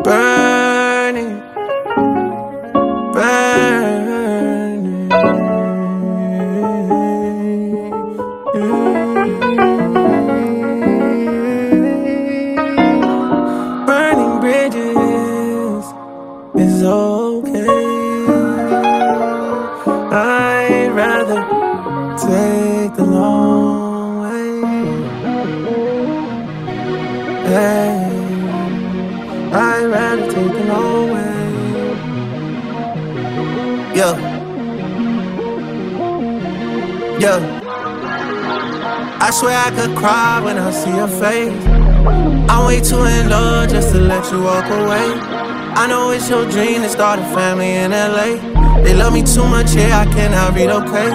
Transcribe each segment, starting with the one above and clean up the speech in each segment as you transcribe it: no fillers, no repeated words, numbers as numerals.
burning, burning. Burning bridges is okay. I'd rather take the long way. Hey, I'd rather take the long way. Yeah. I swear I could cry when I see your face. I'm way too in love just to let you walk away. I know it's your dream to start a family in LA. They love me too much here, I cannot relocate.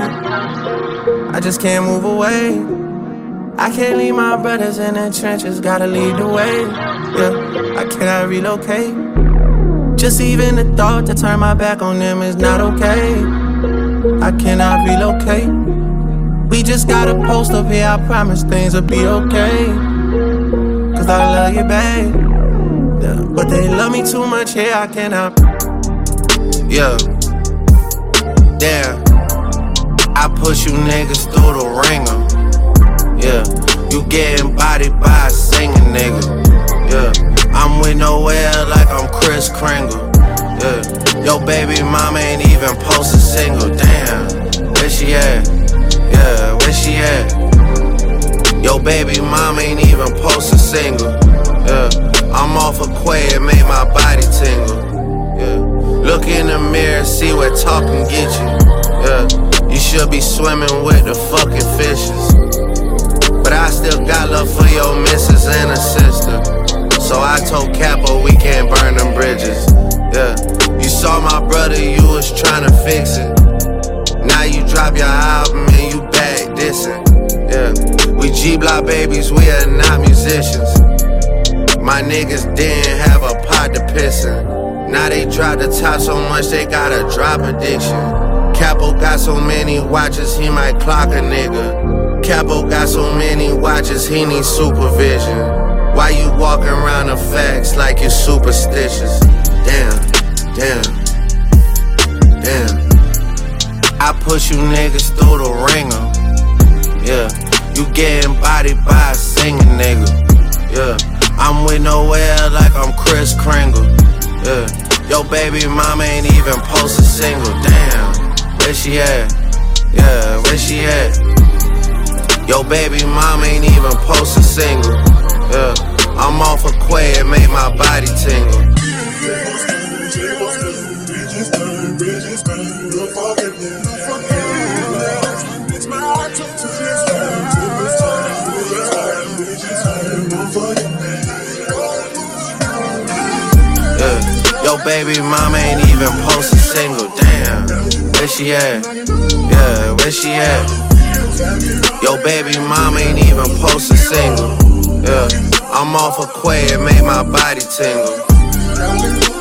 I just can't move away. I can't leave my brothers in the trenches, gotta lead the way. Yeah, I cannot relocate. Just even the thought to turn my back on them is not okay. I cannot relocate. We just gotta post up here, I promise things will be okay. Cause I love you, babe. Yeah, but they love me too much here, I cannot. Yeah. Damn. I push you niggas through the ringer. Yeah. You getting bodied by a singing nigga. Yeah. I'm with nowhere like I'm Chris Kringle. Yeah. Yo baby mama ain't even post a single. Damn. Where she at? Yeah, where she at? Yo baby mama ain't even post a single. Yeah, I'm off a quay, it made my body tingle. Yeah, look in the mirror, see where talking get you. Yeah, you should be swimming with the fucking fishes. But I still got love for your missus and her sister. So I told Capo we can't burn them bridges. Yeah, you saw my brother, you was tryna fix it. Now you drop your album and you back dissing. Yeah, we G-Block babies, we are not musicians. My niggas didn't have a pot to piss in. Now they drop the top so much they got a drop addiction. Capo got so many watches he might clock a nigga. Capo got so many watches he needs supervision. Why you walking around the facts like you're superstitious? Damn, damn, damn. I push you niggas through the ringer. Yeah, you getting bodied by a singing nigga. Yeah, I'm with nowhere like I'm Chris Kringle. Yeah, yo baby mama ain't even post a single. Damn, where she at? Yeah, where she at? Yo baby mama ain't even post a single. Yeah, I'm off a quay, it made my body tingle. Yeah, yo baby mama ain't even post a single. Damn, where she at? Yeah, where she at? Yo baby mama ain't even post a single. Yeah, I'm off a quay, it made my body tingle.